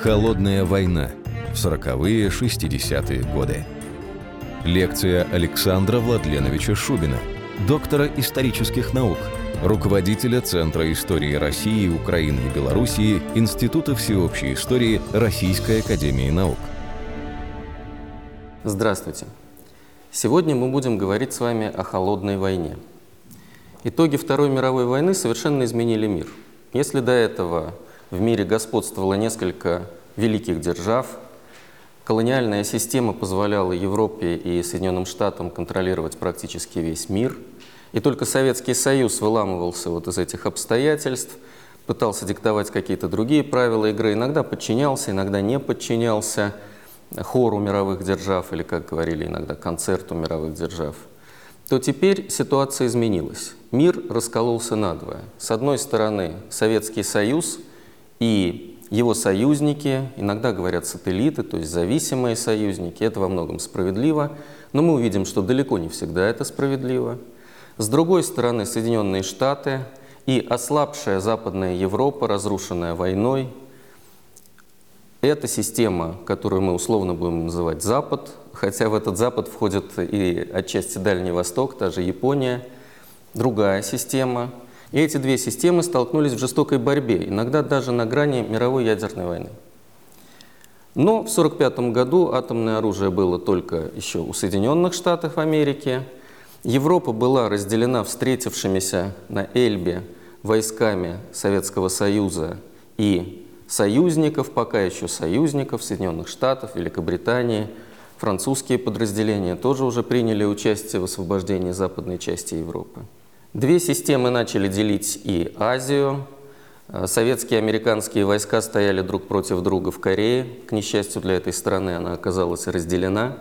Холодная война в 40-е, 60-е годы. Лекция Александра Владленовича Шубина, доктора исторических наук, руководителя Центра истории России, Украины и Белоруссии Института всеобщей истории Российской академии наук. Здравствуйте! Сегодня мы будем говорить с вами о холодной войне. Итоги Второй мировой войны совершенно изменили мир. Если до этого в мире господствовало несколько великих держав, колониальная система позволяла Европе и Соединенным Штатам контролировать практически весь мир, и только Советский Союз выламывался вот из этих обстоятельств, пытался диктовать какие-то другие правила игры, иногда подчинялся, иногда не подчинялся хору мировых держав, или, как говорили иногда, концерту мировых держав, то теперь ситуация изменилась. Мир раскололся надвое. С одной стороны, Советский Союз и его союзники, иногда говорят сателлиты, то есть зависимые союзники, это во многом справедливо, но мы увидим, что далеко не всегда это справедливо. С другой стороны, Соединенные Штаты и ослабшая Западная Европа, разрушенная войной. Это система, которую мы условно будем называть Запад, хотя в этот Запад входит и отчасти Дальний Восток, та же Япония, другая система. И эти две системы столкнулись в жестокой борьбе, иногда даже на грани мировой ядерной войны. Но в 1945 году атомное оружие было только еще у Соединенных Штатов Америки. Европа была разделена встретившимися на Эльбе войсками Советского Союза и союзников, пока еще союзников Соединенных Штатов, Великобритании. Французские подразделения тоже уже приняли участие в освобождении западной части Европы. Две системы начали делить и Азию. Советские и американские войска стояли друг против друга в Корее. К несчастью для этой страны она оказалась разделена.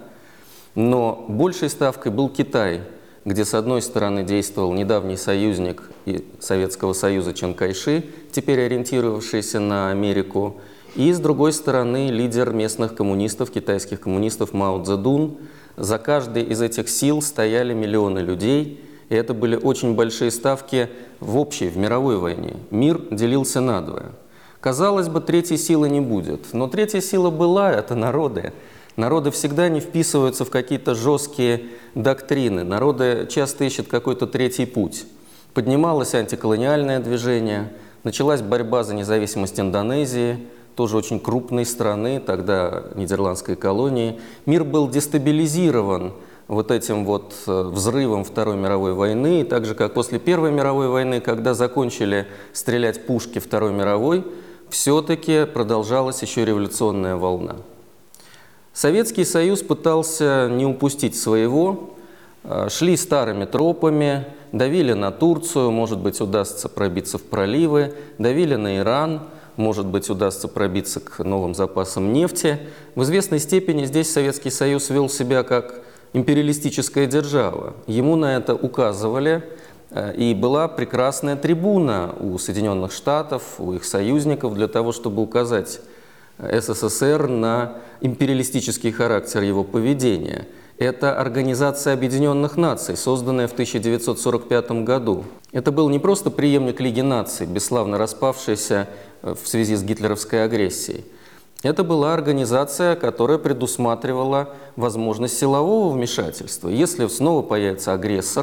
Но большей ставкой был Китай, где с одной стороны действовал недавний союзник Советского Союза Чан Кайши, теперь ориентировавшийся на Америку, и с другой стороны лидер местных коммунистов, китайских коммунистов Мао Цзэдун. За каждой из этих сил стояли миллионы людей. И это были очень большие ставки в общей, в мировой войне. Мир делился надвое. Казалось бы, третьей силы не будет. Но третья сила была, это народы. Народы всегда не вписываются в какие-то жесткие доктрины. Народы часто ищут какой-то третий путь. Поднималось антиколониальное движение, началась борьба за независимость Индонезии, тоже очень крупной страны, тогда нидерландской колонии. Мир был дестабилизирован вот этим вот взрывом Второй мировой войны, так же, как после Первой мировой войны, когда закончили стрелять пушки Второй мировой, все-таки продолжалась еще революционная волна. Советский Союз пытался не упустить своего, шли старыми тропами, давили на Турцию, может быть, удастся пробиться в проливы, давили на Иран, может быть, удастся пробиться к новым запасам нефти. В известной степени здесь Советский Союз вел себя как империалистическая держава. Ему на это указывали, и была прекрасная трибуна у Соединенных Штатов, у их союзников для того, чтобы указать СССР на империалистический характер его поведения. Это Организация Объединенных Наций, созданная в 1945 году. Это был не просто преемник Лиги наций, бесславно распавшийся в связи с гитлеровской агрессией. Это была организация, которая предусматривала возможность силового вмешательства. Если снова появится агрессор,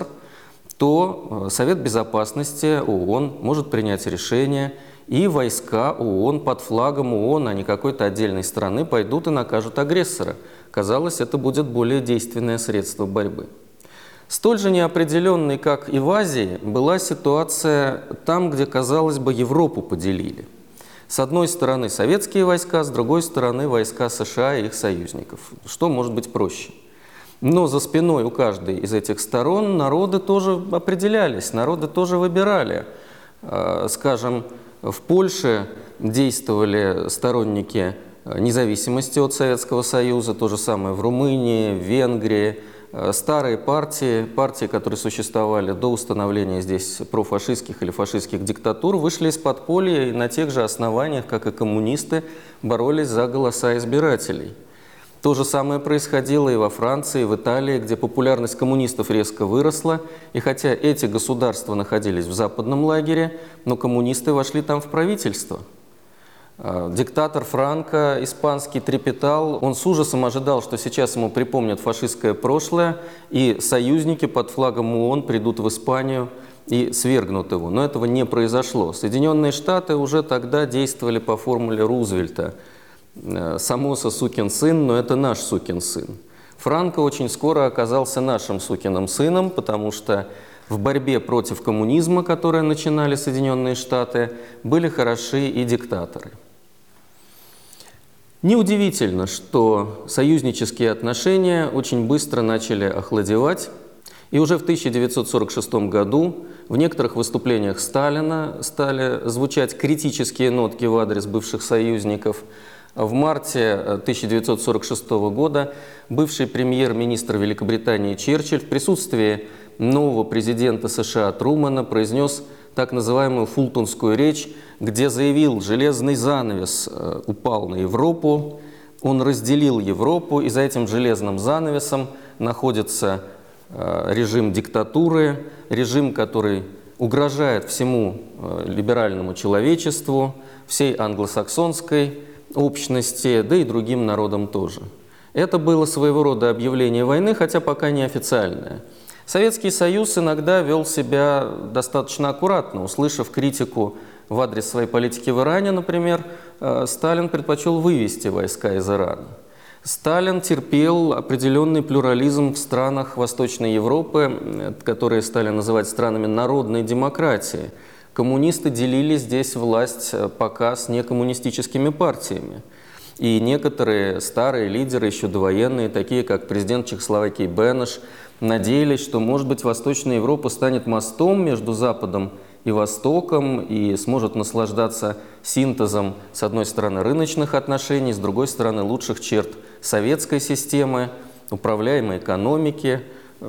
то Совет Безопасности ООН может принять решение, и войска ООН под флагом ООН, а не какой-то отдельной страны, пойдут и накажут агрессора. Казалось, это будет более действенное средство борьбы. Столь же неопределенной, как и в Азии, была ситуация там, где, казалось бы, Европу поделили. С одной стороны советские войска, с другой стороны войска США и их союзников. Что может быть проще? Но за спиной у каждой из этих сторон народы тоже определялись, народы тоже выбирали. Скажем, в Польше действовали сторонники независимости от Советского Союза, то же самое в Румынии, в Венгрии. Старые партии, которые существовали до установления здесь профашистских или фашистских диктатур, вышли из подполья и на тех же основаниях, как и коммунисты, боролись за голоса избирателей. То же самое происходило и во Франции, и в Италии, где популярность коммунистов резко выросла, и хотя эти государства находились в западном лагере, но коммунисты вошли там в правительство. Диктатор Франко, испанский, трепетал. Он с ужасом ожидал, что сейчас ему припомнят фашистское прошлое, и союзники под флагом ООН придут в Испанию и свергнут его. Но этого не произошло. Соединенные Штаты уже тогда действовали по формуле Рузвельта. Самоса сукин сын, но это наш сукин сын. Франко очень скоро оказался нашим сукиным сыном, потому что в борьбе против коммунизма, которую начинали Соединенные Штаты, были хороши и диктаторы. Неудивительно, что союзнические отношения очень быстро начали охладевать, и уже в 1946 году в некоторых выступлениях Сталина стали звучать критические нотки в адрес бывших союзников. В марте 1946 года бывший премьер-министр Великобритании Черчилль в присутствии нового президента США Трумэна произнес так называемую фултонскую речь, где заявил: железный занавес упал на Европу, он разделил Европу, и за этим железным занавесом находится режим диктатуры, режим, который угрожает всему либеральному человечеству, всей англосаксонской общности, да и другим народам тоже. Это было своего рода объявление войны, хотя пока не официальное. Советский Союз иногда вел себя достаточно аккуратно. Услышав критику в адрес своей политики в Иране, например, Сталин предпочел вывести войска из Ирана. Сталин терпел определенный плюрализм в странах Восточной Европы, которые стали называть странами народной демократии. Коммунисты делили здесь власть пока с некоммунистическими партиями. И некоторые старые лидеры, еще довоенные, такие как президент Чехословакии Бенеш, надеялись, что, может быть, Восточная Европа станет мостом между Западом и Востоком и сможет наслаждаться синтезом, с одной стороны, рыночных отношений, с другой стороны, лучших черт советской системы, управляемой экономики.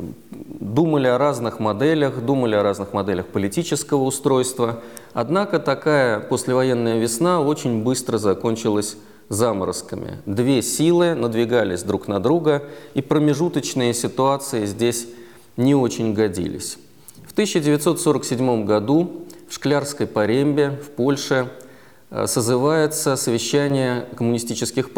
Думали о разных моделях политического устройства. Однако такая послевоенная весна очень быстро закончилась заморозками. Две силы надвигались друг на друга, и промежуточные ситуации здесь не очень годились. В 1947 году в Шклярской Порембе в Польше созывается совещание коммунистических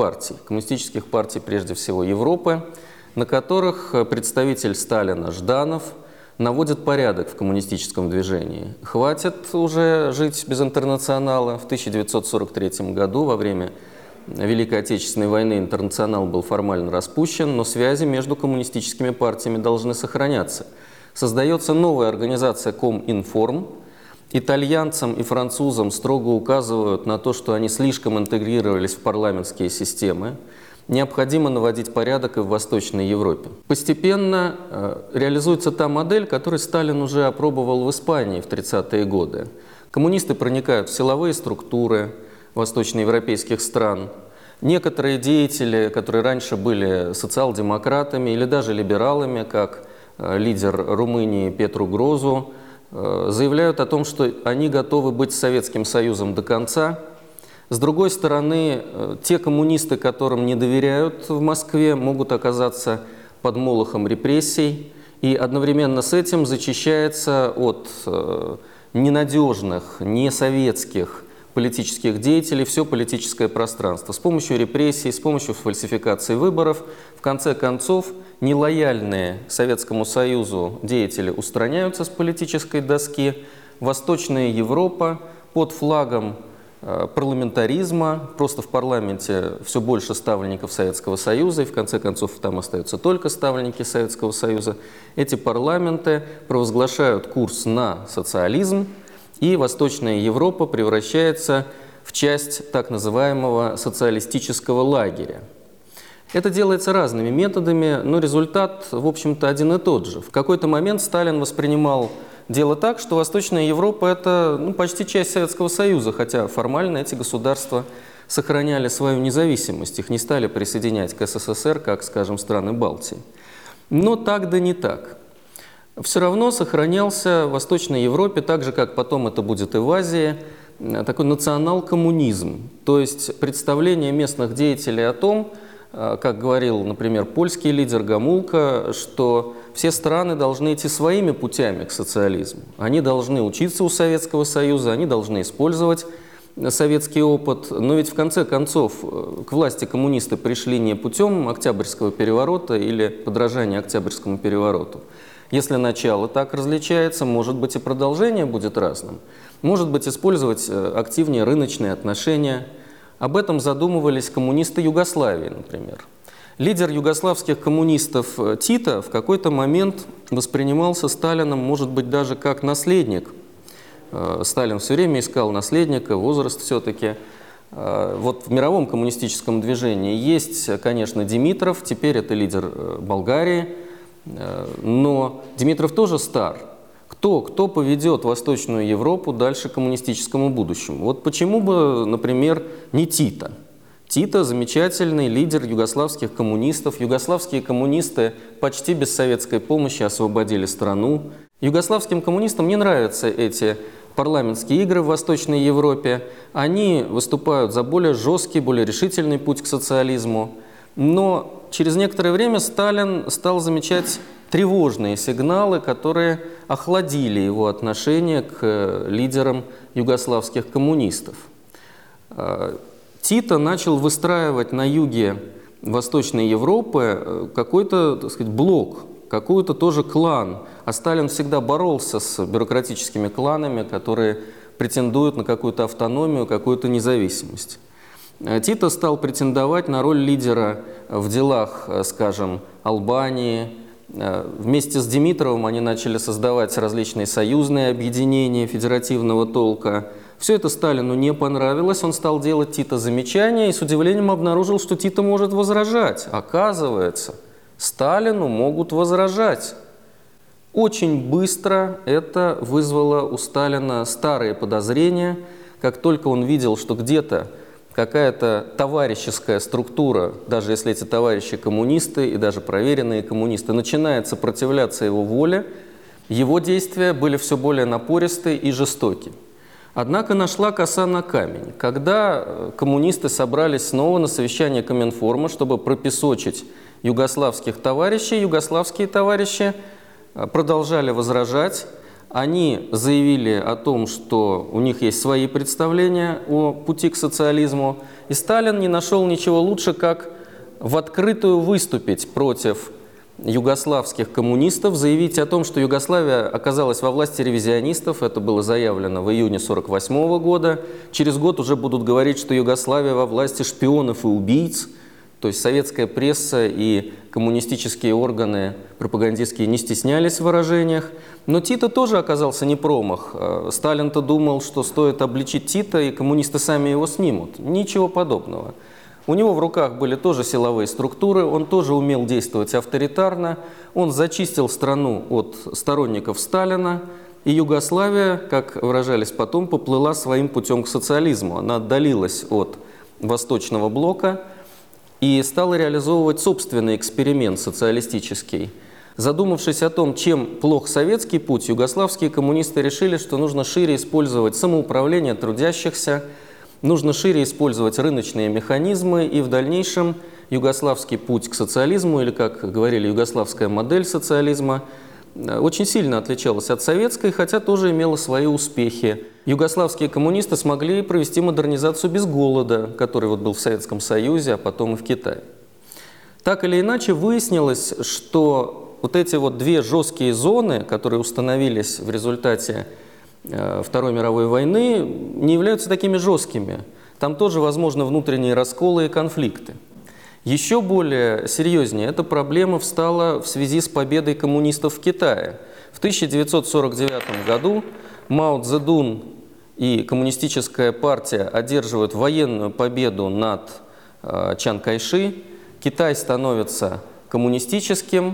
партий прежде всего Европы, на которых представитель Сталина Жданов наводит порядок в коммунистическом движении. Хватит уже жить без интернационала. В 1943 году во время Великой Отечественной войны интернационал был формально распущен, но связи между коммунистическими партиями должны сохраняться. Создается новая организация Коминформ. Итальянцам и французам строго указывают на то, что они слишком интегрировались в парламентские системы. Необходимо наводить порядок и в Восточной Европе. Постепенно реализуется та модель, которую Сталин уже опробовал в Испании в 30-е годы. Коммунисты проникают в силовые структуры восточноевропейских стран. Некоторые деятели, которые раньше были социал-демократами или даже либералами, как лидер Румынии Петру Грозу, заявляют о том, что они готовы быть с Советским Союзом до конца. С другой стороны, те коммунисты, которым не доверяют в Москве, могут оказаться под молохом репрессий, и одновременно с этим зачищается от ненадежных, несоветских политических деятелей все политическое пространство. С помощью репрессий, с помощью фальсификации выборов, в конце концов, нелояльные Советскому Союзу деятели устраняются с политической доски. Восточная Европа под флагом парламентаризма, просто в парламенте все больше ставленников Советского Союза, и в конце концов там остаются только ставленники Советского Союза. Эти парламенты провозглашают курс на социализм, и Восточная Европа превращается в часть так называемого социалистического лагеря. Это делается разными методами, но результат, в общем-то, один и тот же. В какой-то момент Сталин воспринимал дело так, что Восточная Европа – это почти часть Советского Союза, хотя формально эти государства сохраняли свою независимость, их не стали присоединять к СССР, как, скажем, страны Балтии. Но так да не так. Все равно сохранялся в Восточной Европе, так же, как потом это будет и в Азии, такой национал-коммунизм, то есть представление местных деятелей о том, как говорил, например, польский лидер Гомулка, что все страны должны идти своими путями к социализму. Они должны учиться у Советского Союза, они должны использовать советский опыт, но ведь в конце концов к власти коммунисты пришли не путем Октябрьского переворота или подражания Октябрьскому перевороту. Если начало так различается, может быть, и продолжение будет разным. Может быть, использовать активнее рыночные отношения. Об этом задумывались коммунисты Югославии, например. Лидер югославских коммунистов Тито в какой-то момент воспринимался Сталином, может быть, даже как наследник. Сталин все время искал наследника, возраст все-таки. Вот в мировом коммунистическом движении есть, конечно, Димитров, теперь это лидер Болгарии, но Димитров тоже стар. Кто поведет Восточную Европу дальше к коммунистическому будущему? Вот почему бы, например, не Тито? Тито – замечательный лидер югославских коммунистов. Югославские коммунисты почти без советской помощи освободили страну. Югославским коммунистам не нравятся эти парламентские игры в Восточной Европе. Они выступают за более жесткий, более решительный путь к социализму. Но через некоторое время Сталин стал замечать тревожные сигналы, которые охладили его отношение к лидерам югославских коммунистов. Тито начал выстраивать на юге Восточной Европы какой-то, так сказать, блок, какой-то тоже клан. А Сталин всегда боролся с бюрократическими кланами, которые претендуют на какую-то автономию, какую-то независимость. Тито стал претендовать на роль лидера в делах, скажем, Албании. Вместе с Димитровым они начали создавать различные союзные объединения федеративного толка. Все это Сталину не понравилось, он стал делать Тито замечания и с удивлением обнаружил, что Тито может возражать. Оказывается, Сталину могут возражать. Очень быстро это вызвало у Сталина старые подозрения. Как только он видел, что где-то какая-то товарищеская структура, даже если эти товарищи коммунисты и даже проверенные коммунисты, начинает сопротивляться его воле, его действия были все более напористы и жестоки. Однако нашла коса на камень. Когда коммунисты собрались снова на совещание Коминформа, чтобы пропесочить югославских товарищей, югославские товарищи продолжали возражать. Они заявили о том, что у них есть свои представления о пути к социализму, и Сталин не нашел ничего лучше, как в открытую выступить против югославских коммунистов, заявить о том, что Югославия оказалась во власти ревизионистов. Это было заявлено в июне 1948 года. Через год уже будут говорить, что Югославия во власти шпионов и убийц. То есть советская пресса и коммунистические органы пропагандистские не стеснялись в выражениях. Но Тито тоже оказался не промах. Сталин-то думал, что стоит обличить Тито, и коммунисты сами его снимут. Ничего подобного. У него в руках были тоже силовые структуры, он тоже умел действовать авторитарно. Он зачистил страну от сторонников Сталина, и Югославия, как выражались потом, поплыла своим путем к социализму. Она отдалилась от Восточного блока и стала реализовывать собственный эксперимент социалистический. Задумавшись о том, чем плох советский путь, югославские коммунисты решили, что нужно шире использовать самоуправление трудящихся, нужно шире использовать рыночные механизмы, и в дальнейшем югославский путь к социализму, или, как говорили, югославская модель социализма, очень сильно отличалась от советской, хотя тоже имела свои успехи. Югославские коммунисты смогли провести модернизацию без голода, который вот был в Советском Союзе, а потом и в Китае. Так или иначе, выяснилось, что вот эти вот две жесткие зоны, которые установились в результате Второй мировой войны, не являются такими жесткими. Там тоже возможны внутренние расколы и конфликты. Еще более серьезнее эта проблема встала в связи с победой коммунистов в Китае. В 1949 году Мао Цзэдун и коммунистическая партия одерживают военную победу над Чан Кайши. Китай становится коммунистическим,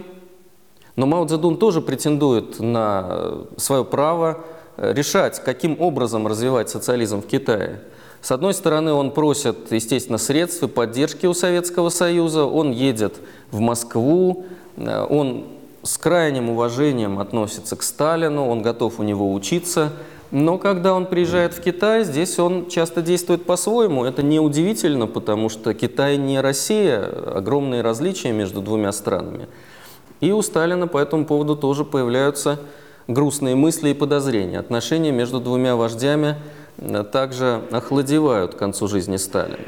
но Мао Цзэдун тоже претендует на свое право решать, каким образом развивать социализм в Китае. С одной стороны, он просит, естественно, средств и поддержки у Советского Союза, он едет в Москву, он с крайним уважением относится к Сталину, он готов у него учиться, но когда он приезжает в Китай, здесь он часто действует по-своему. Это неудивительно, потому что Китай не Россия, огромные различия между двумя странами. И у Сталина по этому поводу тоже появляются грустные мысли и подозрения. Отношения между двумя вождями также охладевают к концу жизни Сталина.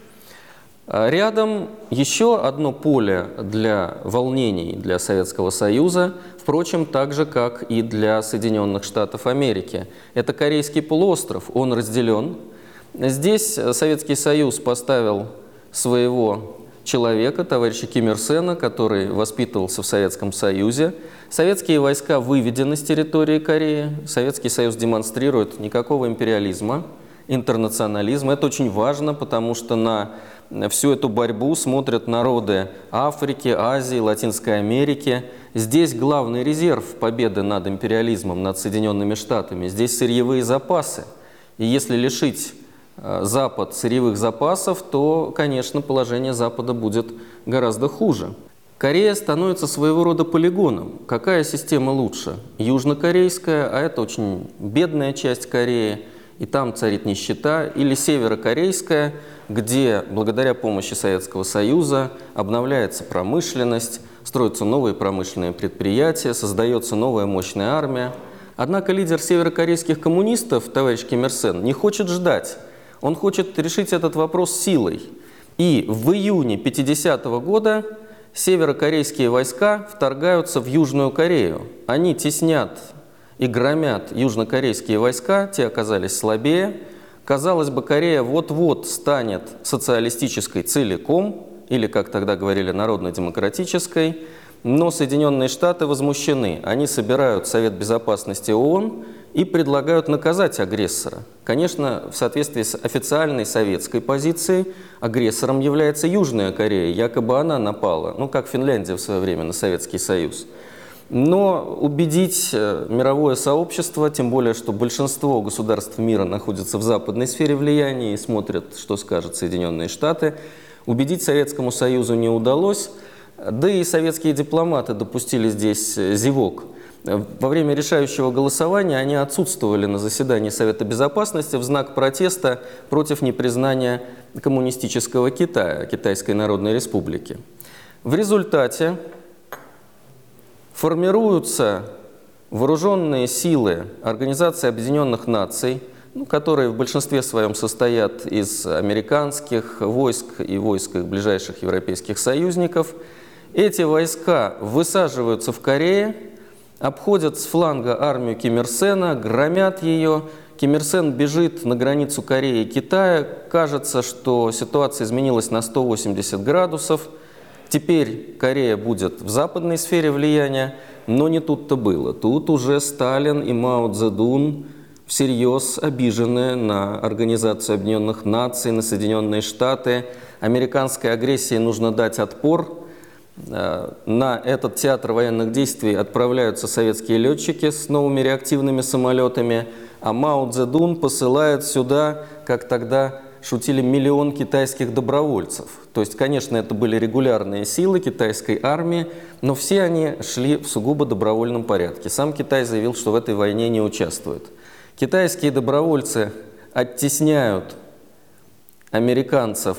Рядом еще одно поле для волнений для Советского Союза, впрочем, так же, как и для Соединенных Штатов Америки. Это Корейский полуостров, он разделен. Здесь Советский Союз поставил своего человека, товарища Ким Ир Сена, который воспитывался в Советском Союзе. Советские войска выведены с территории Кореи. Советский Союз демонстрирует никакого империализма, интернационализма. Это очень важно, потому что на всю эту борьбу смотрят народы Африки, Азии, Латинской Америки. Здесь главный резерв победы над империализмом, над Соединенными Штатами. Здесь сырьевые запасы. И если лишить Запад сырьевых запасов, то, конечно, положение Запада будет гораздо хуже. Корея становится своего рода полигоном. Какая система лучше? Южнокорейская, а это очень бедная часть Кореи, и там царит нищета, или северокорейская, где благодаря помощи Советского Союза обновляется промышленность, строятся новые промышленные предприятия, создается новая мощная армия. Однако лидер северокорейских коммунистов, товарищ Ким Ир Сен, не хочет ждать. Он хочет решить этот вопрос силой. И в июне 1950 года северокорейские войска вторгаются в Южную Корею. Они теснят и громят южнокорейские войска, те оказались слабее. Казалось бы, Корея вот-вот станет социалистической целиком, или, как тогда говорили, народно-демократической, но Соединенные Штаты возмущены. Они собирают Совет Безопасности ООН и предлагают наказать агрессора. Конечно, в соответствии с официальной советской позицией, агрессором является Южная Корея, якобы она напала, ну, как Финляндия в свое время на Советский Союз. Но убедить мировое сообщество, тем более, что большинство государств мира находятся в западной сфере влияния и смотрят, что скажут Соединенные Штаты, убедить Советскому Союзу не удалось, да и советские дипломаты допустили здесь зевок. Во время решающего голосования они отсутствовали на заседании Совета Безопасности в знак протеста против непризнания коммунистического Китая, Китайской Народной Республики. В результате формируются вооруженные силы Организации Объединенных Наций, которые в большинстве своем состоят из американских войск и войск их ближайших европейских союзников. Эти войска высаживаются в Корее, обходят с фланга армию Ким Ир Сена, громят ее. Ким Ир Сен бежит на границу Кореи и Китая. Кажется, что ситуация изменилась на 180 градусов. Теперь Корея будет в западной сфере влияния, но не тут-то было. Тут уже Сталин и Мао Цзэдун всерьез обижены на Организацию Объединенных Наций, на Соединенные Штаты. Американской агрессии нужно дать отпор. На этот театр военных действий отправляются советские летчики с новыми реактивными самолетами, а Мао Цзэдун посылает сюда, как тогда шутили, 1 миллион китайских добровольцев. То есть, конечно, это были регулярные силы китайской армии, но все они шли в сугубо добровольном порядке. Сам Китай заявил, что в этой войне не участвует. Китайские добровольцы оттесняют американцев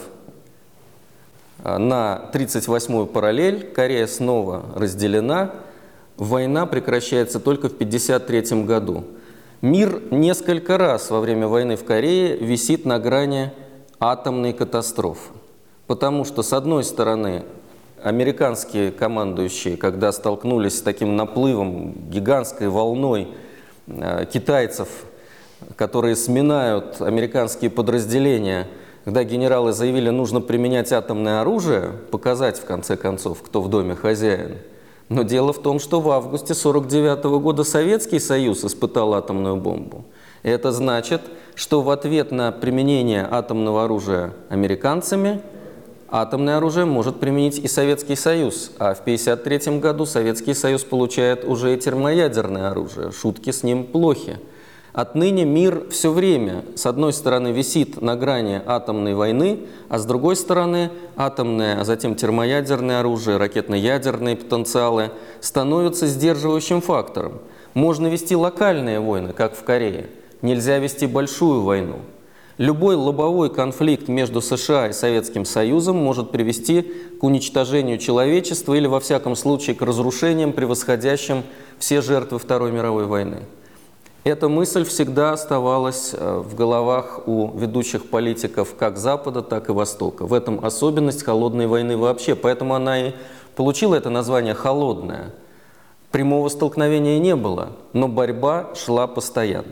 на 38-ю параллель, Корея снова разделена, война прекращается только в 1953 году. Мир несколько раз во время войны в Корее висит на грани атомной катастрофы, потому что, с одной стороны, американские командующие, когда столкнулись с таким наплывом, гигантской волной китайцев, которые сминают американские подразделения, когда генералы заявили, нужно применять атомное оружие, показать в конце концов, кто в доме хозяин. Но дело в том, что в августе 1949 года Советский Союз испытал атомную бомбу. И это значит, что в ответ на применение атомного оружия американцами, атомное оружие может применить и Советский Союз. А в 1953 году Советский Союз получает уже и термоядерное оружие. Шутки с ним плохи. Отныне мир все время, с одной стороны, висит на грани атомной войны, а с другой стороны, атомное, а затем термоядерное оружие, ракетно-ядерные потенциалы становятся сдерживающим фактором. Можно вести локальные войны, как в Корее. Нельзя вести большую войну. Любой лобовой конфликт между США и Советским Союзом может привести к уничтожению человечества или, во всяком случае, к разрушениям, превосходящим все жертвы Второй мировой войны. Эта мысль всегда оставалась в головах у ведущих политиков как Запада, так и Востока. В этом особенность холодной войны вообще. Поэтому она и получила это название «холодная». Прямого столкновения не было, но борьба шла постоянно.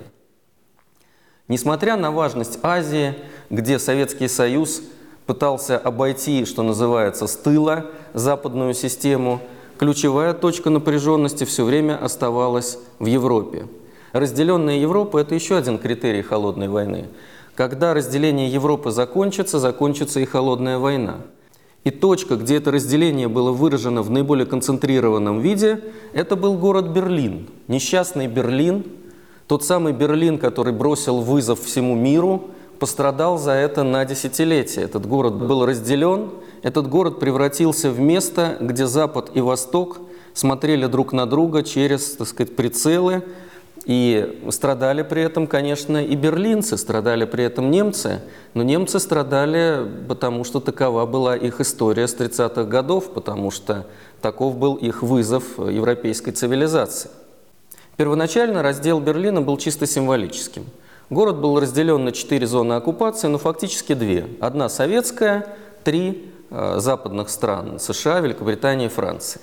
Несмотря на важность Азии, где Советский Союз пытался обойти, что называется, с тыла западную систему, ключевая точка напряженности все время оставалась в Европе. Разделенная Европа – это еще один критерий холодной войны. Когда разделение Европы закончится, закончится и холодная война. И точка, где это разделение было выражено в наиболее концентрированном виде, это был город Берлин. Несчастный Берлин, тот самый Берлин, который бросил вызов всему миру, пострадал за это на десятилетия. Этот город был разделен, этот город превратился в место, где Запад и Восток смотрели друг на друга через, так сказать, прицелы, и страдали при этом, конечно, и берлинцы, страдали при этом немцы, но немцы страдали, потому что такова была их история с 30-х годов, потому что таков был их вызов европейской цивилизации. Первоначально раздел Берлина был чисто символическим. Город был разделен на 4 зоны оккупации, но фактически 2. Одна советская, 3 западных стран – США, Великобритания и Франции.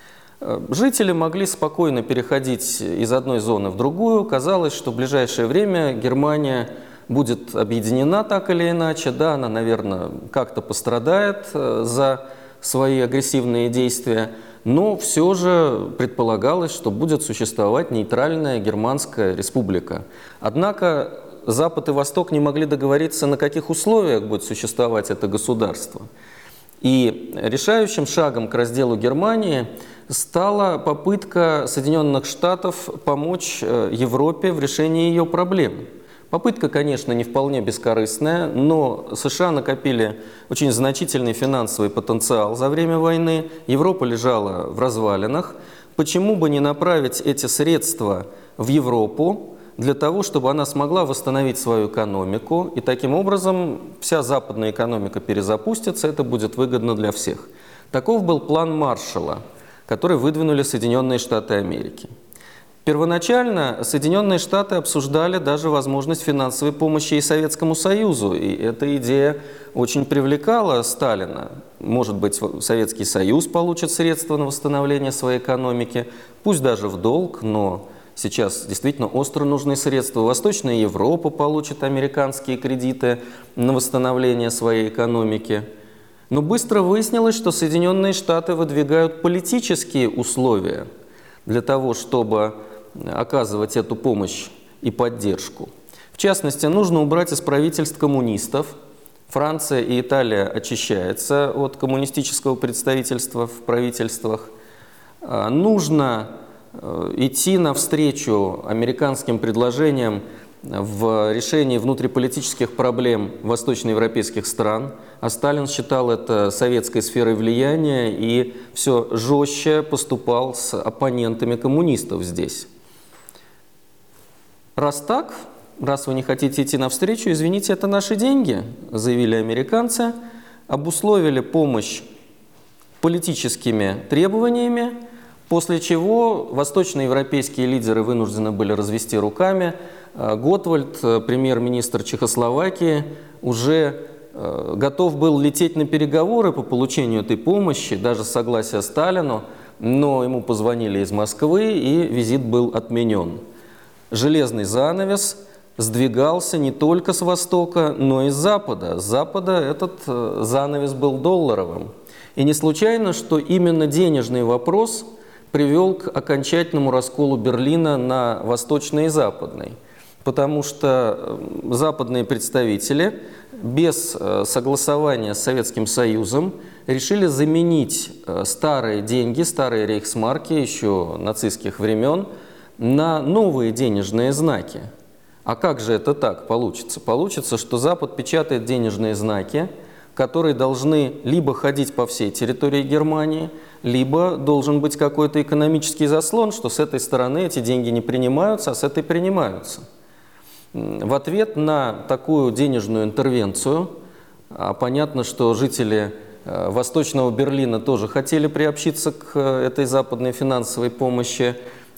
Жители могли спокойно переходить из одной зоны в другую. Казалось, что в ближайшее время Германия будет объединена так или иначе. Да, она, наверное, как-то пострадает за свои агрессивные действия, но все же предполагалось, что будет существовать нейтральная Германская республика. Однако Запад и Восток не могли договориться, на каких условиях будет существовать это государство. И решающим шагом к разделу Германии стала попытка Соединенных Штатов помочь Европе в решении ее проблем. Попытка, конечно, не вполне бескорыстная, но США накопили очень значительный финансовый потенциал за время войны, Европа лежала в развалинах. Почему бы не направить эти средства в Европу для того, чтобы она смогла восстановить свою экономику, и таким образом вся западная экономика перезапустится, это будет выгодно для всех. Таков был план Маршалла, который выдвинули Соединенные Штаты Америки. Первоначально Соединенные Штаты обсуждали даже возможность финансовой помощи и Советскому Союзу, и эта идея очень привлекала Сталина. Может быть, Советский Союз получит средства на восстановление своей экономики, пусть даже в долг, но сейчас действительно остро нужны средства. Восточная Европа получит американские кредиты на восстановление своей экономики. Но быстро выяснилось, что Соединенные Штаты выдвигают политические условия для того, чтобы оказывать эту помощь и поддержку. В частности, нужно убрать из правительств коммунистов. Франция и Италия очищаются от коммунистического представительства в правительствах. Нужно идти навстречу американским предложениям в решении внутриполитических проблем восточноевропейских стран, а Сталин считал это советской сферой влияния и все жестче поступал с оппонентами коммунистов здесь. Раз так, раз вы не хотите идти навстречу, извините, это наши деньги, заявили американцы, обусловили помощь политическими требованиями, после чего восточноевропейские лидеры вынуждены были развести руками. Готвальд, премьер-министр Чехословакии, уже готов был лететь на переговоры по получению этой помощи, даже с согласия Сталину, но ему позвонили из Москвы, и визит был отменен. Железный занавес сдвигался не только с востока, но и с запада. С запада этот занавес был долларовым. И не случайно, что именно денежный вопрос привел к окончательному расколу Берлина на восточный и западный. Потому что западные представители без согласования с Советским Союзом решили заменить старые деньги, старые рейхсмарки еще нацистских времен на новые денежные знаки. А как же это так получится? Получится, что Запад печатает денежные знаки, которые должны либо ходить по всей территории Германии, либо должен быть какой-то экономический заслон, что с этой стороны эти деньги не принимаются, а с этой принимаются. В ответ на такую денежную интервенцию, а понятно, что жители Восточного Берлина тоже хотели приобщиться к этой западной финансовой помощи,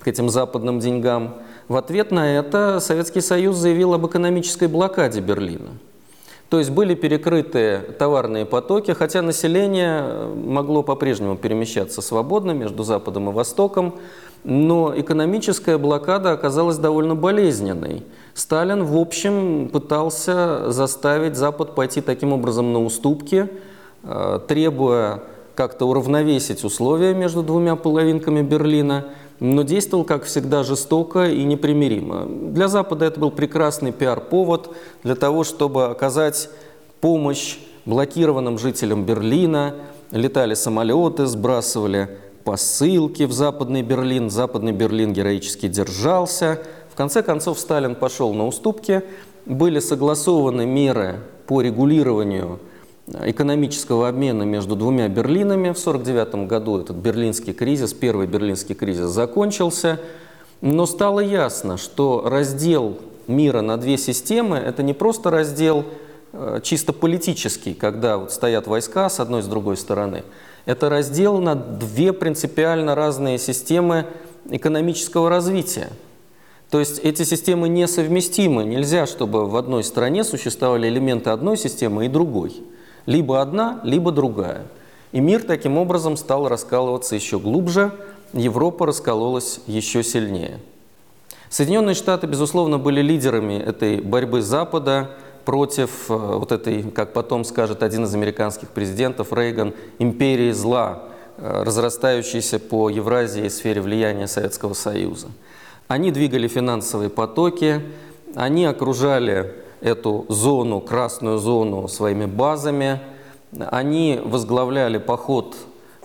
к этим западным деньгам. В ответ на это Советский Союз заявил об экономической блокаде Берлина. То есть были перекрыты товарные потоки, хотя население могло по-прежнему перемещаться свободно между Западом и Востоком, но экономическая блокада оказалась довольно болезненной. Сталин, в общем, пытался заставить Запад пойти таким образом на уступки, требуя как-то уравновесить условия между двумя половинками Берлина, но действовал, как всегда, жестоко и непримиримо. Для Запада это был прекрасный пиар-повод для того, чтобы оказать помощь блокированным жителям Берлина. Летали самолеты, сбрасывали посылки в Западный Берлин. Западный Берлин героически держался. В конце концов, Сталин пошел на уступки. Были согласованы меры по регулированию экономического обмена между двумя Берлинами. В 1949 году этот берлинский кризис, первый берлинский кризис, закончился. Но стало ясно, что раздел мира на две системы – это не просто раздел чисто политический, когда вот стоят войска с одной и с другой стороны. Это раздел на две принципиально разные системы экономического развития. То есть эти системы несовместимы. Нельзя, чтобы в одной стране существовали элементы одной системы и другой. Либо одна, либо другая. И мир таким образом стал раскалываться еще глубже, Европа раскололась еще сильнее. Соединенные Штаты, безусловно, были лидерами этой борьбы Запада против вот этой, как потом скажет один из американских президентов, Рейган, империи зла, разрастающейся по Евразии и сфере влияния Советского Союза. Они двигали финансовые потоки, они окружали эту зону, красную зону, своими базами. Они возглавляли поход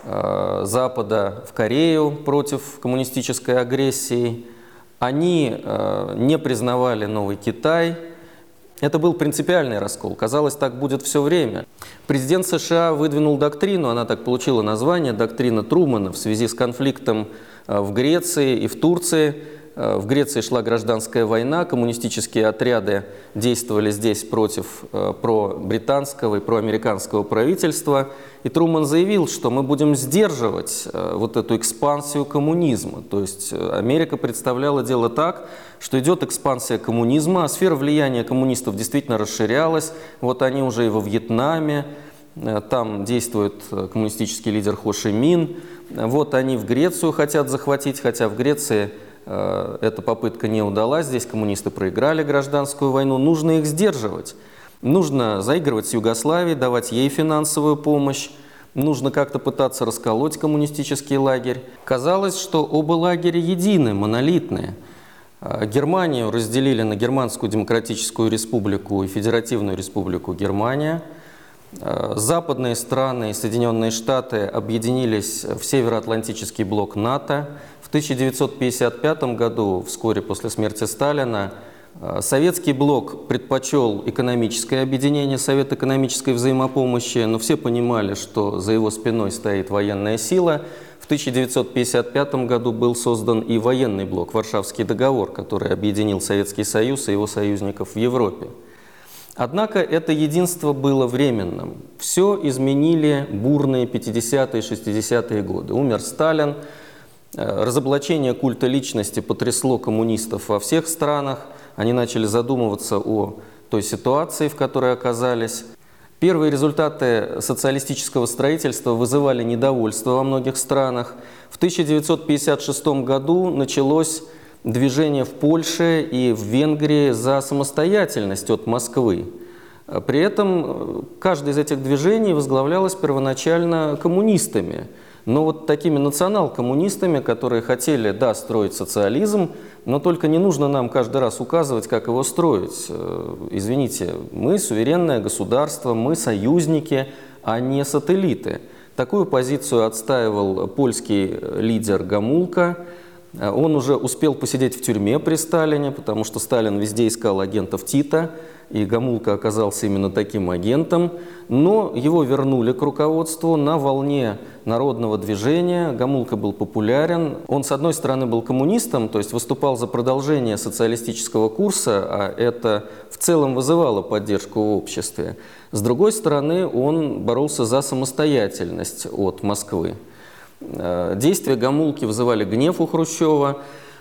Запада в Корею против коммунистической агрессии. Они не признавали новый Китай. Это был принципиальный раскол. Казалось, так будет все время. Президент США выдвинул доктрину, она так получила название, доктрина Трумэна в связи с конфликтом в Греции и в Турции. В Греции шла гражданская война, коммунистические отряды действовали здесь против пробританского и проамериканского правительства. И Трумэн заявил, что мы будем сдерживать вот эту экспансию коммунизма. То есть Америка представляла дело так, что идет экспансия коммунизма, а сфера влияния коммунистов действительно расширялась. Вот они уже и во Вьетнаме, там действует коммунистический лидер Хо Ши Мин. Вот они в Грецию хотят захватить, хотя в Греции эта попытка не удалась, здесь коммунисты проиграли гражданскую войну. Нужно их сдерживать. Нужно заигрывать с Югославией, давать ей финансовую помощь. Нужно как-то пытаться расколоть коммунистический лагерь. Казалось, что оба лагеря едины, монолитные. Германию разделили на Германскую Демократическую Республику и Федеративную Республику Германия. Западные страны и Соединенные Штаты объединились в Североатлантический блок НАТО. В 1955 году, вскоре после смерти Сталина, Советский блок предпочел экономическое объединение, Совет экономической взаимопомощи, но все понимали, что за его спиной стоит военная сила. В 1955 году был создан и военный блок, Варшавский договор, который объединил Советский Союз и его союзников в Европе. Однако это единство было временным. Все изменили бурные 50-е и 60-е годы. Умер Сталин, разоблачение культа личности потрясло коммунистов во всех странах. Они начали задумываться о той ситуации, в которой оказались. Первые результаты социалистического строительства вызывали недовольство во многих странах. В 1956 году началось движение в Польше и в Венгрии за самостоятельность от Москвы. При этом каждое из этих движений возглавлялось первоначально коммунистами. Но вот такими национал-коммунистами, которые хотели, да, строить социализм, но только не нужно нам каждый раз указывать, как его строить. Извините, мы суверенное государство, мы союзники, а не сателлиты. Такую позицию отстаивал польский лидер Гомулка. Он уже успел посидеть в тюрьме при Сталине, потому что Сталин везде искал агентов Тита, и Гомулка оказался именно таким агентом. Но его вернули к руководству на волне народного движения. Гомулка был популярен. Он, с одной стороны, был коммунистом, то есть выступал за продолжение социалистического курса, а это в целом вызывало поддержку в обществе. С другой стороны, он боролся за самостоятельность от Москвы. Действия Гомулки вызывали гнев у Хрущева.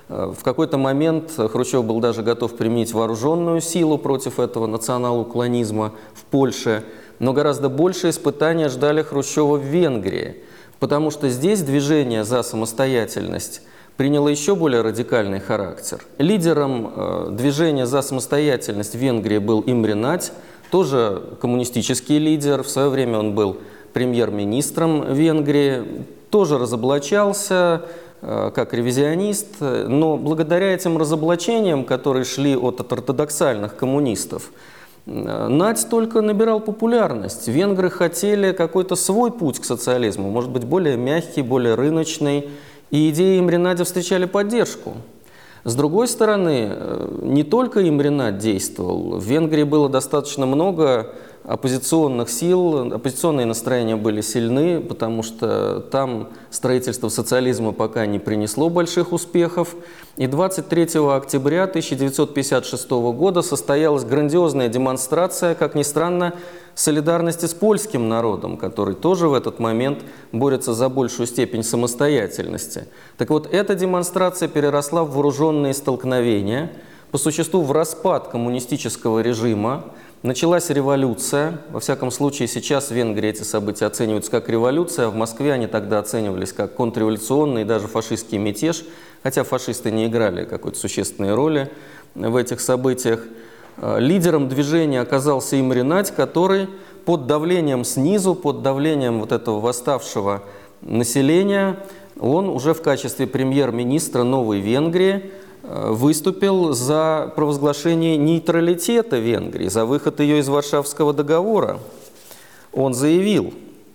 В какой-то момент Хрущев был даже готов применить вооруженную силу против этого национал-уклонизма в Польше. Но гораздо большие испытания ждали Хрущева в Венгрии, потому что здесь движение за самостоятельность приняло еще более радикальный характер. Лидером движения за самостоятельность в Венгрии был Имре Надь, тоже коммунистический лидер. В свое время он был премьер-министром Венгрии, тоже разоблачался как ревизионист, но благодаря этим разоблачениям, которые шли от ортодоксальных коммунистов, Надь только набирал популярность. Венгры хотели какой-то свой путь к социализму, может быть, более мягкий, более рыночный, и идеи Имре Надя встречали поддержку. С другой стороны, не только Имре Надь действовал. В Венгрии было достаточно много оппозиционных сил, оппозиционные настроения были сильны, потому что там строительство социализма пока не принесло больших успехов. И 23 октября 1956 года состоялась грандиозная демонстрация, как ни странно, солидарности с польским народом, который тоже в этот момент борется за большую степень самостоятельности. Так вот, эта демонстрация переросла в вооруженные столкновения, по существу в распад коммунистического режима. Началась революция. Во всяком случае, сейчас в Венгрии эти события оцениваются как революция, а в Москве они тогда оценивались как контрреволюционный и даже фашистский мятеж, хотя фашисты не играли какой-то существенной роли в этих событиях. Лидером движения оказался Имре Надь, который под давлением снизу, под давлением вот этого восставшего населения, он уже в качестве премьер-министра Новой Венгрии выступил за провозглашение нейтралитета Венгрии, за выход ее из Варшавского договора. Он заявил: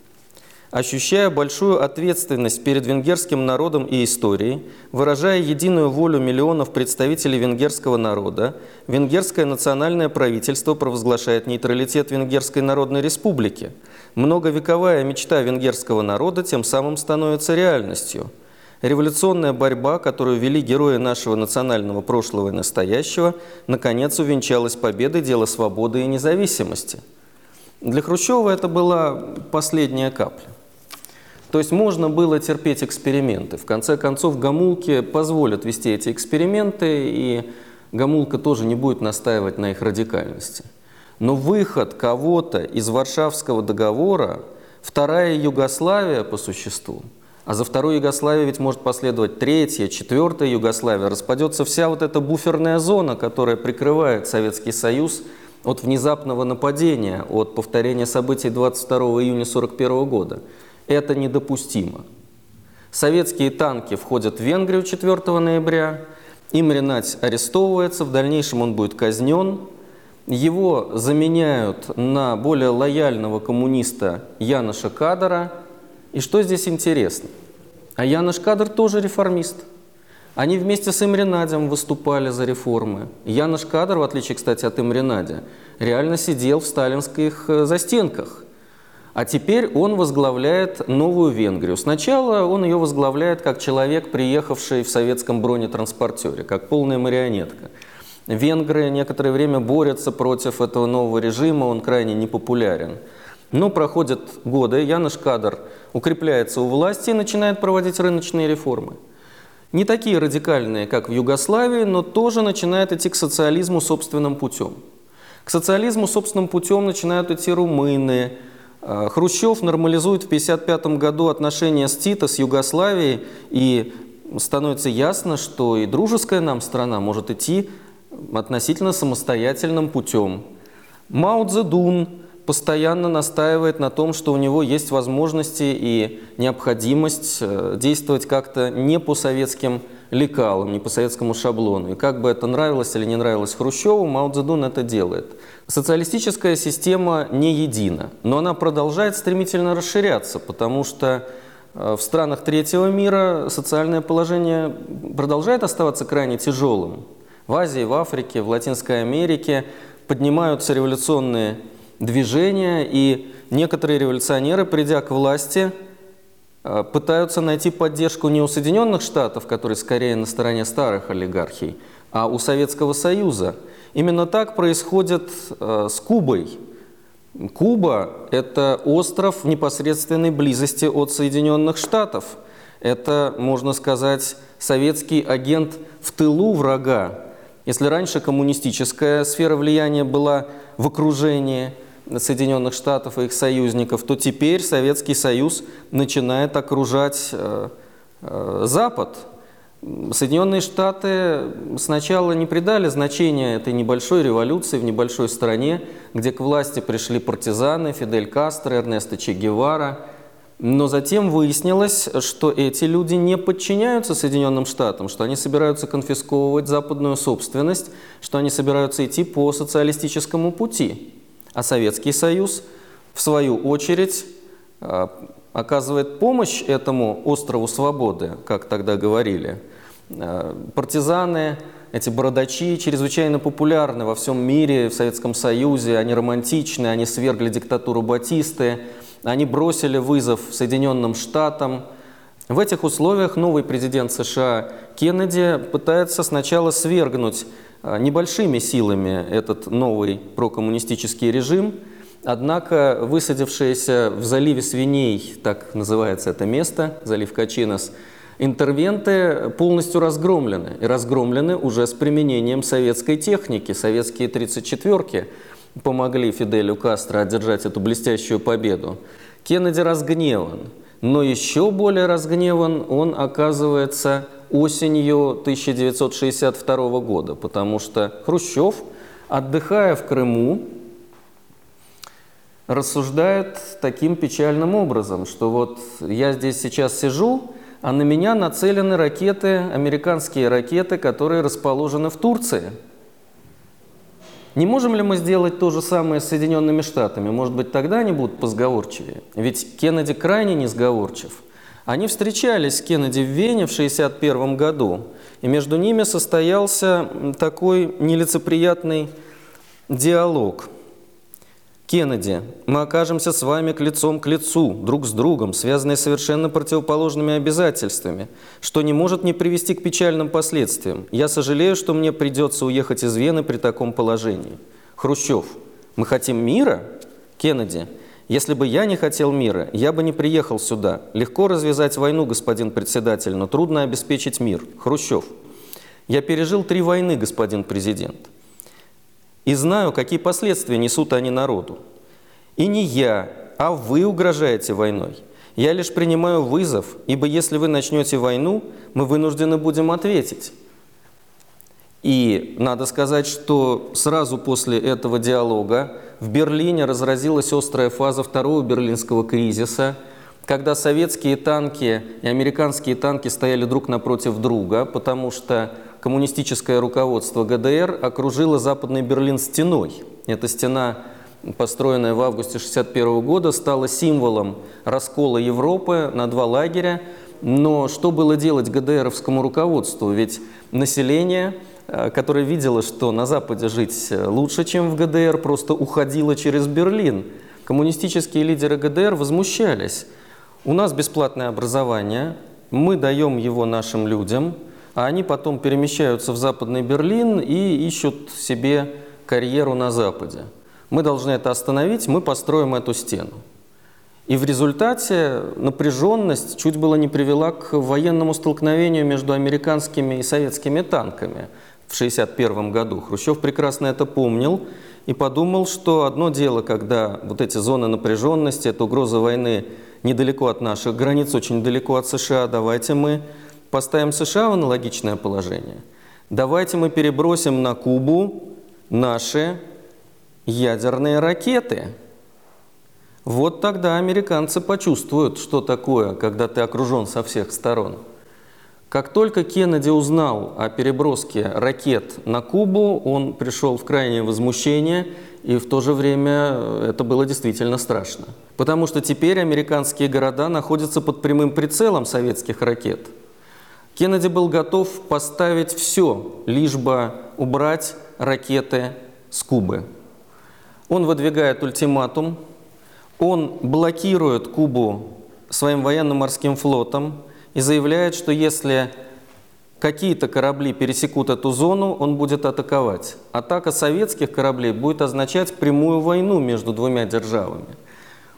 ощущая большую ответственность перед венгерским народом и историей, выражая единую волю миллионов представителей венгерского народа, венгерское национальное правительство провозглашает нейтралитет Венгерской Народной Республики. Многовековая мечта венгерского народа тем самым становится реальностью. Революционная борьба, которую вели герои нашего национального прошлого и настоящего, наконец увенчалась победой, дело свободы и независимости. Для Хрущева это была последняя капля. То есть можно было терпеть эксперименты. В конце концов, Гомулке позволят вести эти эксперименты, и Гомулка тоже не будет настаивать на их радикальности. Но выход кого-то из Варшавского договора, вторая Югославия по существу, а за второй Югославией ведь может последовать третья, четвертая Югославия, распадется вся вот эта буферная зона, которая прикрывает Советский Союз от внезапного нападения, от повторения событий 22 июня 1941 года. Это недопустимо. Советские танки входят в Венгрию 4 ноября, Имре Надь арестовывается, в дальнейшем он будет казнен, его заменяют на более лояльного коммуниста Яноша Кадара. И что здесь интересно? А Янош Кадр тоже реформист. Они вместе с Имре Надем выступали за реформы. Янош Кадр, в отличие, кстати, от Имре Надя, реально сидел в сталинских застенках. А теперь он возглавляет новую Венгрию. Сначала он ее возглавляет как человек, приехавший в советском бронетранспортере, как полная марионетка. Венгры некоторое время борются против этого нового режима, он крайне непопулярен. Но проходят годы, Янош Кадр укрепляется у власти и начинает проводить рыночные реформы. Не такие радикальные, как в Югославии, но тоже начинает идти к социализму собственным путем. К социализму собственным путем начинают идти румыны. Хрущев нормализует в 1955 году отношения с Тито, с Югославией, и становится ясно, что и дружеская нам страна может идти относительно самостоятельным путем. Мао Цзэдун постоянно настаивает на том, что у него есть возможности и необходимость действовать как-то не по советским лекалам, не по советскому шаблону. И как бы это нравилось или не нравилось Хрущеву, Мао Цзэдун это делает. Социалистическая система не едина, но она продолжает стремительно расширяться, потому что в странах третьего мира социальное положение продолжает оставаться крайне тяжелым. В Азии, в Африке, в Латинской Америке поднимаются революционные движения, и некоторые революционеры, придя к власти, пытаются найти поддержку не у Соединенных Штатов, которые скорее на стороне старых олигархий, а у Советского Союза. Именно так происходит с Кубой. Куба – это остров в непосредственной близости от Соединенных Штатов. Это, можно сказать, советский агент в тылу врага. Если раньше коммунистическая сфера влияния была в окружении Соединенных Штатов и их союзников, то теперь Советский Союз начинает окружать Запад. Соединенные Штаты сначала не придали значения этой небольшой революции в небольшой стране, где к власти пришли партизаны Фидель Кастро, Эрнесто Че Гевара. Но затем выяснилось, что эти люди не подчиняются Соединенным Штатам, что они собираются конфисковывать западную собственность, что они собираются идти по социалистическому пути. А Советский Союз, в свою очередь, оказывает помощь этому острову свободы, как тогда говорили. Партизаны, эти бородачи чрезвычайно популярны во всем мире, в Советском Союзе, они романтичны, они свергли диктатуру Батисты, они бросили вызов Соединенным Штатам. В этих условиях новый президент США Кеннеди пытается сначала свергнуть небольшими силами этот новый прокоммунистический режим, однако высадившиеся в заливе Свиней, так называется это место, залив Качинос, интервенты полностью разгромлены. И разгромлены уже с применением советской техники. Советские 34-ки помогли Фиделю Кастро одержать эту блестящую победу. Кеннеди разгневан, но еще более разгневан он оказывается осенью 1962 года, потому что Хрущев, отдыхая в Крыму, рассуждает таким печальным образом, что вот я здесь сейчас сижу, а на меня нацелены ракеты, американские ракеты, которые расположены в Турции. Не можем ли мы сделать то же самое с Соединенными Штатами? Может быть, тогда они будут позговорчивее? Ведь Кеннеди крайне несговорчив. Они встречались с Кеннеди в Вене в 1961 году, и между ними состоялся такой нелицеприятный диалог. Кеннеди, мы окажемся с вами лицом к лицу, друг с другом, связанные совершенно противоположными обязательствами, что не может не привести к печальным последствиям. Я сожалею, что мне придется уехать из Вены при таком положении. Хрущев, мы хотим мира? Кеннеди, если бы я не хотел мира, я бы не приехал сюда. Легко развязать войну, господин председатель, но трудно обеспечить мир. Хрущев, я пережил 3 войны, господин президент. И знаю, какие последствия несут они народу. И не я, а вы угрожаете войной. Я лишь принимаю вызов, ибо если вы начнете войну, мы вынуждены будем ответить. И надо сказать, что сразу после этого диалога в Берлине разразилась острая фаза второго берлинского кризиса, когда советские танки и американские танки стояли друг напротив друга, потому что коммунистическое руководство ГДР окружило Западный Берлин стеной. Эта стена, построенная в августе 1961 года, стала символом раскола Европы на 2 лагеря. Но что было делать ГДРовскому руководству? Ведь население, которое видело, что на Западе жить лучше, чем в ГДР, просто уходило через Берлин. Коммунистические лидеры ГДР возмущались. У нас бесплатное образование, мы даем его нашим людям, а они потом перемещаются в Западный Берлин и ищут себе карьеру на Западе. Мы должны это остановить, мы построим эту стену. И в результате напряженность чуть было не привела к военному столкновению между американскими и советскими танками в 1961 году. Хрущев прекрасно это помнил и подумал, что одно дело, когда вот эти зоны напряженности, эта угроза войны недалеко от наших границ, очень далеко от США, давайте мы поставим США в аналогичное положение. Давайте мы перебросим на Кубу наши ядерные ракеты. Вот тогда американцы почувствуют, что такое, когда ты окружен со всех сторон. Как только Кеннеди узнал о переброске ракет на Кубу, он пришел в крайнее возмущение, и в то же время это было действительно страшно. Потому что теперь американские города находятся под прямым прицелом советских ракет. Кеннеди был готов поставить все, лишь бы убрать ракеты с Кубы. Он выдвигает ультиматум, он блокирует Кубу своим военно-морским флотом и заявляет, что если какие-то корабли пересекут эту зону, он будет атаковать. Атака советских кораблей будет означать прямую войну между 2 державами.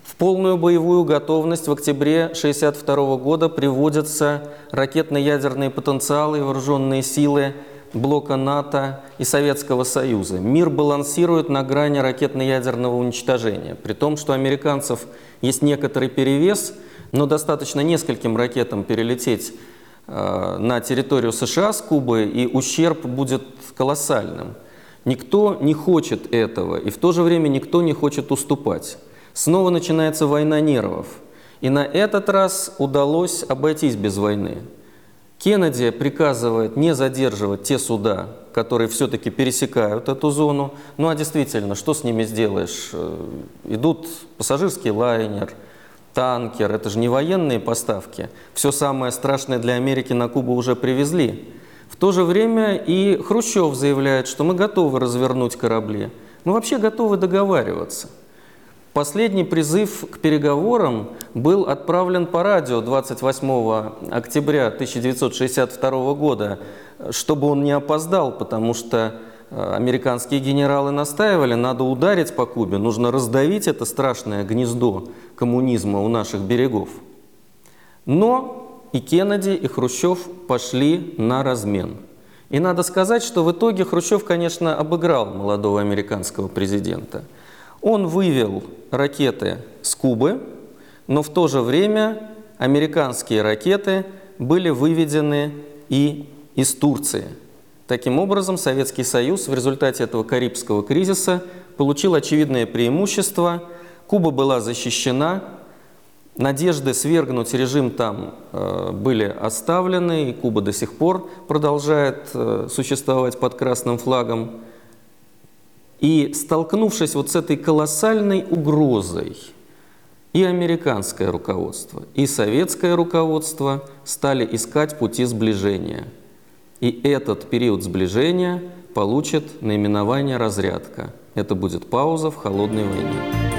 В полную боевую готовность в октябре 1962 года приводятся ракетно-ядерные потенциалы и вооруженные силы блока НАТО и Советского Союза. Мир балансирует на грани ракетно-ядерного уничтожения, при том, что у американцев есть некоторый перевес, но достаточно нескольким ракетам перелететь на территорию США с Кубы, и ущерб будет колоссальным. Никто не хочет этого, и в то же время никто не хочет уступать. Снова начинается война нервов, и на этот раз удалось обойтись без войны. Кеннеди приказывает не задерживать те суда, которые все-таки пересекают эту зону. Ну а действительно, что с ними сделаешь? Идут пассажирский лайнер, танкер, это же не военные поставки. Все самое страшное для Америки на Кубу уже привезли. В то же время и Хрущев заявляет, что мы готовы развернуть корабли. Мы вообще готовы договариваться. Последний призыв к переговорам был отправлен по радио 28 октября 1962 года, чтобы он не опоздал, потому что американские генералы настаивали, надо ударить по Кубе, нужно раздавить это страшное гнездо коммунизма у наших берегов. Но и Кеннеди, и Хрущев пошли на размен. И надо сказать, что в итоге Хрущев, конечно, обыграл молодого американского президента. Он вывел ракеты с Кубы, но в то же время американские ракеты были выведены и из Турции. Таким образом, Советский Союз в результате этого Карибского кризиса получил очевидное преимущество. Куба была защищена, надежды свергнуть режим там были оставлены, и Куба до сих пор продолжает существовать под красным флагом. И столкнувшись вот с этой колоссальной угрозой, и американское руководство, и советское руководство стали искать пути сближения. И этот период сближения получит наименование «разрядка». Это будет пауза в холодной войне.